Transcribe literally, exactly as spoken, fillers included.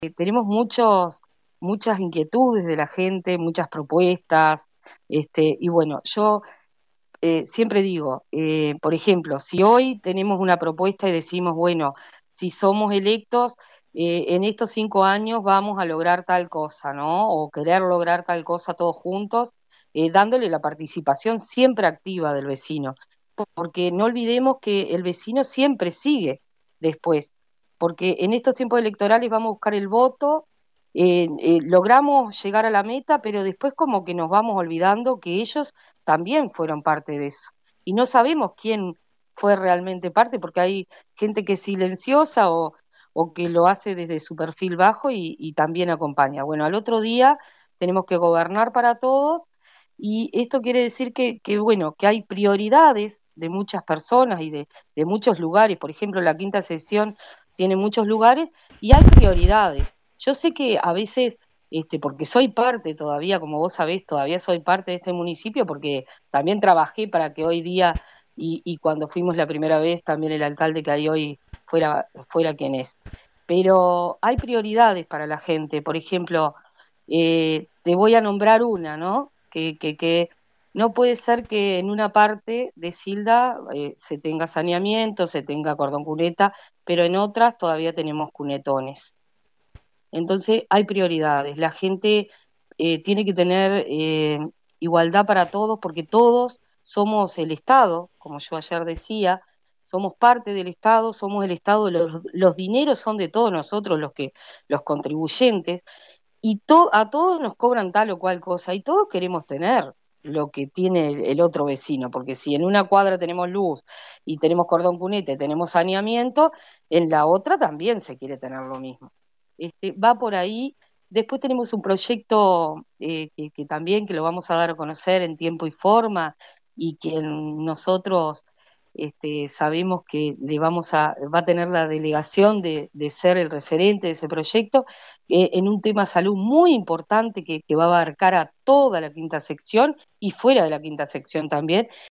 Eh, tenemos muchos, muchas inquietudes de la gente, muchas propuestas, este, y bueno, yo eh, siempre digo, eh, por ejemplo, si hoy tenemos una propuesta y decimos, bueno, si somos electos, eh, en estos cinco años vamos a lograr tal cosa, ¿no? O querer lograr tal cosa todos juntos, eh, dándole la participación siempre activa del vecino, porque no olvidemos que el vecino siempre sigue después, porque en estos tiempos electorales vamos a buscar el voto, eh, eh, logramos llegar a la meta, pero después como que nos vamos olvidando que ellos también fueron parte de eso. Y no sabemos quién fue realmente parte, porque hay gente que es silenciosa o, o que lo hace desde su perfil bajo y, y también acompaña. Bueno, al otro día tenemos que gobernar para todos y esto quiere decir que, que, bueno, que hay prioridades de muchas personas y de, de muchos lugares. Por ejemplo, la quinta sección tiene muchos lugares y hay prioridades. Yo sé que a veces, este, porque soy parte todavía, como vos sabés, todavía soy parte de este municipio, porque también trabajé para que hoy día, y, y cuando fuimos la primera vez, también el alcalde que hay hoy fuera, fuera quien es. Pero hay prioridades para la gente. Por ejemplo, eh, te voy a nombrar una, ¿no? Que, que, que no puede ser que en una parte de Silda eh, se tenga saneamiento, se tenga cordón cuneta, pero en otras todavía tenemos cunetones. Entonces hay prioridades. La gente eh, tiene que tener eh, igualdad para todos porque todos somos el Estado, como yo ayer decía, somos parte del Estado, somos el Estado, los, los dineros son de todos nosotros, los que, los contribuyentes, y to, a todos nos cobran tal o cual cosa, y todos queremos tener lo que tiene el, el otro vecino, porque si en una cuadra tenemos luz y tenemos cordón cunete, tenemos saneamiento, en la otra también se quiere tener lo mismo. Este, va por ahí. Después tenemos un proyecto eh, que, que también que lo vamos a dar a conocer en tiempo y forma y que nosotros este, sabemos que le vamos a, va a tener la delegación de, de ser el referente de ese proyecto, eh, en un tema salud muy importante que, que va a abarcar a toda la quinta sección y fuera de la quinta sección también,